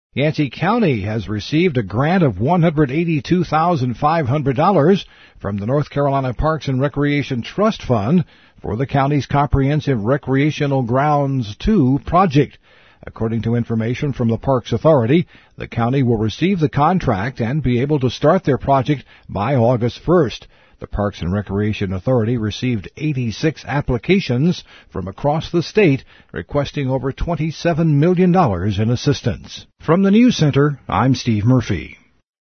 Yancey County has received a grant of $182,500 from the North Carolina Parks and Recreation Trust Fund for the county's Comprehensive Recreational Grounds 2 project. According to information from the Parks Authority, the county will receive the contract and be able to start their project by August 1st. The Parks and Recreation Authority received 86 applications from across the state requesting over $27 million in assistance. From the News Center, I'm Steve Murphy.